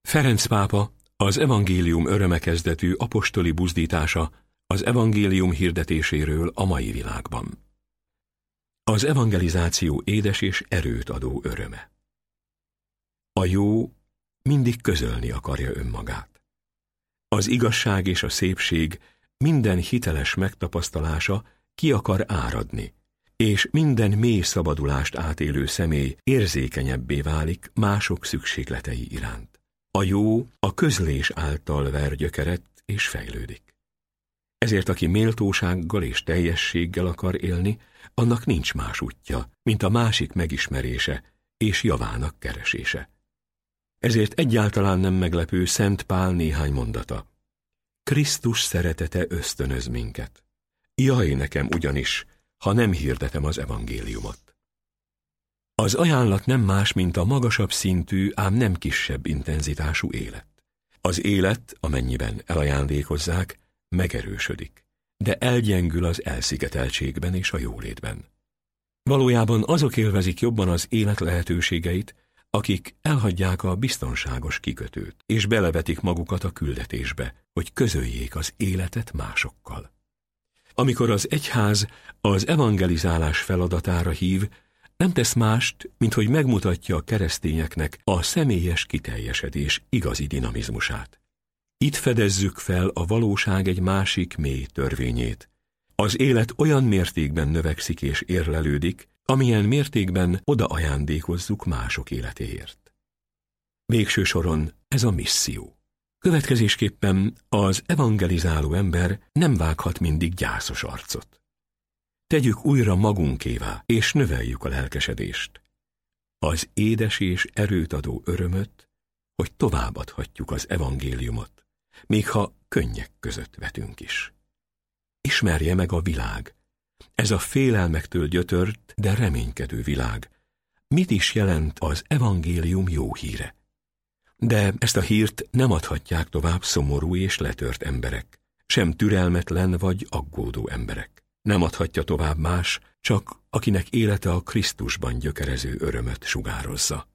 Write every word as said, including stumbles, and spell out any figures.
Ferenc pápa az evangélium öröme kezdetű apostoli buzdítása az evangélium hirdetéséről a mai világban. Az evangelizáció édes és erőt adó öröme. A jó mindig közölni akarja önmagát. Az igazság és a szépség minden hiteles megtapasztalása ki akar áradni, és minden mély szabadulást átélő személy érzékenyebbé válik mások szükségletei iránt. A jó a közlés által ver gyökeret és fejlődik. Ezért aki méltósággal és teljességgel akar élni, annak nincs más útja, mint a másik megismerése és javának keresése. Ezért egyáltalán nem meglepő Szent Pál néhány mondata. Krisztus szeretete ösztönöz minket. Jaj nekem ugyanis, ha nem hirdetem az evangéliumot. Az ajánlat nem más, mint a magasabb szintű, ám nem kisebb intenzitású élet. Az élet, amennyiben elajándékozzák, megerősödik, de elgyengül az elszigeteltségben és a jólétben. Valójában azok élvezik jobban az élet lehetőségeit, akik elhagyják a biztonságos kikötőt, és belevetik magukat a küldetésbe, hogy közöljék az életet másokkal. Amikor az egyház az evangelizálás feladatára hív, nem tesz mást, mint hogy megmutatja a keresztényeknek a személyes kiteljesedés igazi dinamizmusát. Itt fedezzük fel a valóság egy másik mély törvényét. Az élet olyan mértékben növekszik és érlelődik, amilyen mértékben odaajándékozzuk mások életéért. Végső soron ez a misszió. Következésképpen az evangelizáló ember nem vághat mindig gyászos arcot. Tegyük újra magunkévá, és növeljük a lelkesedést. Az édes és erőt adó örömöt, hogy továbbadhatjuk az evangéliumot, még ha könnyek között vetünk is. Ismerje meg a világ, ez a félelmektől gyötört, de reménykedő világ. Mit is jelent az evangélium jó híre? De ezt a hírt nem adhatják tovább szomorú és letört emberek, sem türelmetlen vagy aggódó emberek. Nem adhatja tovább más, csak akinek élete a Krisztusban gyökerező örömöt sugározza.